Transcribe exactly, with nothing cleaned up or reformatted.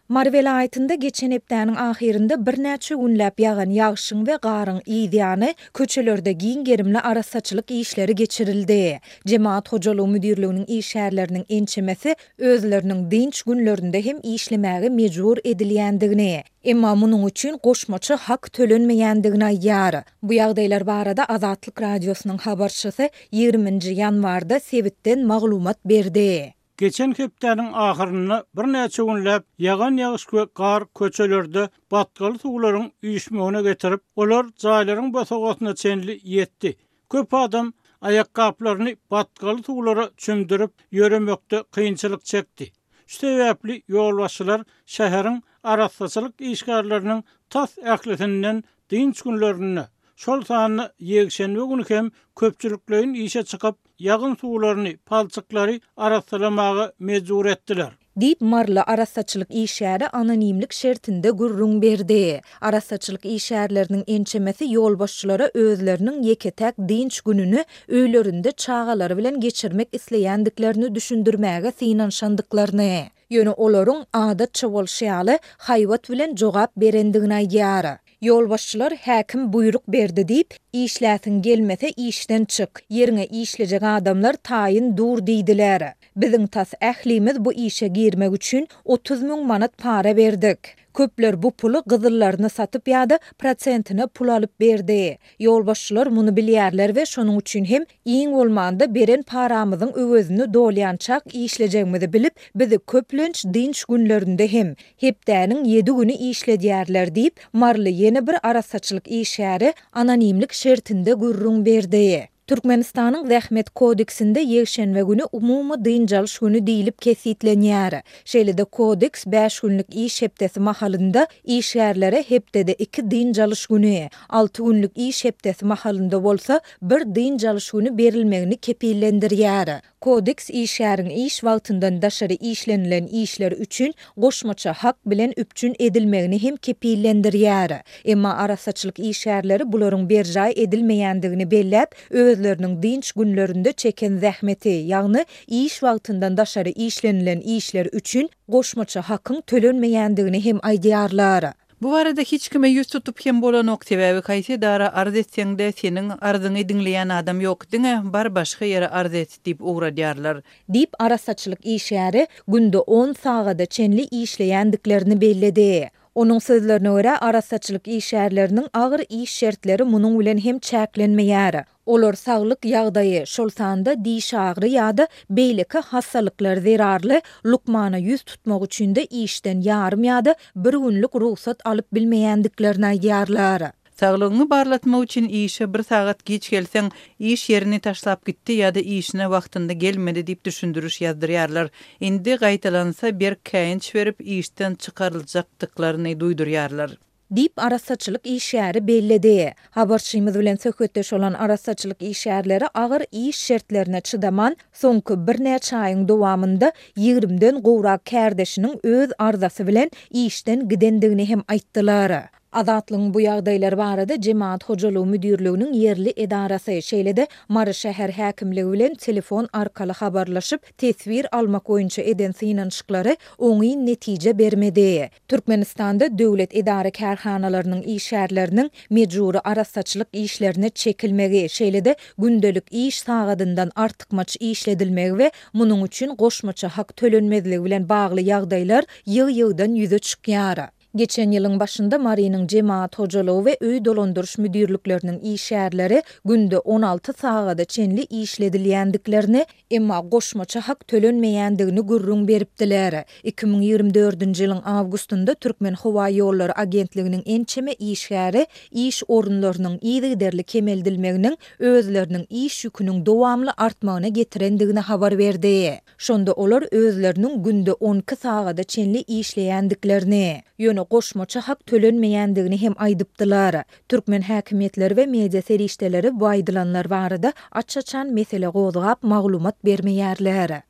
Mar velayetinde geçen hepdäniň ahirinde bir näçe günläp ýagan ýagşyň we garyň ýygyany köçelerde giň gerimli arasaçylyk işleri geçirildi. Jemaat hojalygy müdirliginiň işärleriniň ençemesi özleriniň dinç günlerinde hem işlemäge mejbur edilýändigini, emma munuň üçin goşmaça hak tölenmeýändigini aýýar. Bu ýagdaýlar barada Azatlyk radiosynyň habarçysy ýigriminji ýanwarda Sebitden maglumat berdi. Geçen hepdäniň ahyryna bir näçe günläp ýagan ýagyş we gar köçelerde batgaly suwlaryň üýüşmegine getirip, olar jaýlaryň basagatna çenli ýetdi. Köp adam ayakkablaryny batgaly suwlara çümdirip ýöremekde kynçylyk çekdi. Şu sebäpli ýolbaşçylar şäheriň arasaçylyk işgärlerini tas ähletinden dinç günlerine şol sany ýegşenme güni hem köpçüliklerin işe çykyp ýagyn suwlaryny palçyklary arasalamagy mejbur etdiler. Dip marla arasaçylyk işäri anonimlik şertinde gurrun berdi. Arasaçylyk işärleriniň ençemesi ýolbaşçylara özleriniň ýeketäk dinç gününi öýlerinde çağalary bilen geçirmek isleýändiklerini düşündirmäge synanşandyklaryny, ýöne olaryň adatça bolşýaly haýwat bilen jogap berendigini aýýar. Ýolbaşçylar häkim buyruk berdi dip, işlätin gelmese işden çyk, ýeriňe işlejek adamlar taýyn dur diýdiler. Biziň tas ählimiz bu işe girmek üçin otuz müň manat para berdik. Köpler bu pulu gyzyllaryny satyp ýa-da prosentini pul alyp berdi. Ýolbaşçylar muny bilýärler we şonuň üçin hem iň bolmanda beren paramyzyň öwözüni dolýançak işlejegimizi bilip, bizi köplenç dinç günlerinde hem hepdäniň ýedi güni işledýärler diýip, marly ýene bir arasaçylyk işäri anonimlik şertinde gurrun berdi. Türkmenistanyň Zähmet kodeksinde ýekşenme güni umumy dynjalyş güni diýilip kesitlenýär. Şeýle-de kodeks beş günlük iş hepdesi mahalynda işgärlere hepdede iki dynjalyş güni, altı günlük iş hepdesi mahalynda bolsa bir dynjalyş güni berilmegini kepillendirýär. Kodeks işgäriň iş wagtyndan daşary işlenilen işler üçin goşmaça hak bilen üpçün edilmegini hem kepillendirýär. Emma arasaçylyk işgärleri bularyň berjaý edilmeýändigini belläp, özleriniň dinç günlerinde çeken zähmeti, ýagny iş wagtyndan daşary işlenilen işler üçin goşmaça hakyň tölenmeýändigini hem aýdýarlar. Bu arada hiç kime yüz tutup hem bolan ok sebäbi kaýsy dara arz etseňde seniň arzyňy dinleýän adam ýok diňe, bar başga ýere arz et diýip uğradýarlar. Dip arasaçylyk işäri günde on sagada çenli işleýändiklerini belledi. Onuň sözlerine görä arasaçylyk işärleriniň agyr iş şertleri munuň bilen hem çäklenmeýär. Olar saglyk ýagdaýy, şol sanda diş agry ýa-da beýleki hassalyklar zerarly lukmana yüz tutmak üçin de işden ýarym ýa-da bir günlük ruhsat alyp bilmeýändiklerini aýdýarlar. Saglygyňy barlatmak üçin işe bir sagat geç gelseň iş ýerini taşlap gitdi ýa-da işine wagtynda gelmedi diýip düşündürüş ýazdyrýarlar. Indi gaýtalansa bir käýinç berip işden çykaryljakdyklaryny duýdurýarlar. Dip arasaçylyk işäri belledi. Habarçymyz bilen söhbetdeş olan arasaçylyk işärleri agyr iş şertlerine çydaman soňky bir näçe aýyň dowamında ýigrimden gowrak kärdeşiniň öz arzasy bilen işden gidendigini hem aýtdylar. Azatlyň bu ýagdaýlar barada Jemaat hojalygy müdirliginiň ýerli edarasy şeýle-de Mary şäher häkimligi bilen telefon arkaly habarlaşyp tesbir almak boýunça eden synanşyklary oňy netije bermedi. Türkmenistanda döwlet edara kärhanalarynyň işärleriniň mejburi arasaçylyk işlerine çekilmegi şeýle-de gündelik iş sagatyndan artykmaç işledilmegi we munuň üçin goşmaça hak tölenmezligi bilen bagly ýagdaýlar ýyg-ýygdan ýüze çykýar. Geçen ýylyň başynda Marynyň Jemaat hojalygy we öý dolandyryş müdirlikleriniň işärleri günde on alty sagada çenli işledilýändiklerini, emma goşmaça hak tölenmeýändigini gurrun beripdiler. iki ming ýigrimbi dördünji ýylyň awgustunda Türkmen Howa ýollary agentliginiň ençeme işgäri iş orunlarynyň ýygyderli kemeldilmeginiň özleriniň iş ýüküniň dowamly artmagyna getirendigini habar berdi. Şonda olar özleriniň günde on iki sagada çenli işleýändiklerini, ýöne goşmaça hak tölenmeýändigini hem aýdypdylar. Türkmen häkimetleri we media serişdeleri bu aýdylanlar barada açaçan mesele gozgap maglumat bermeýärler.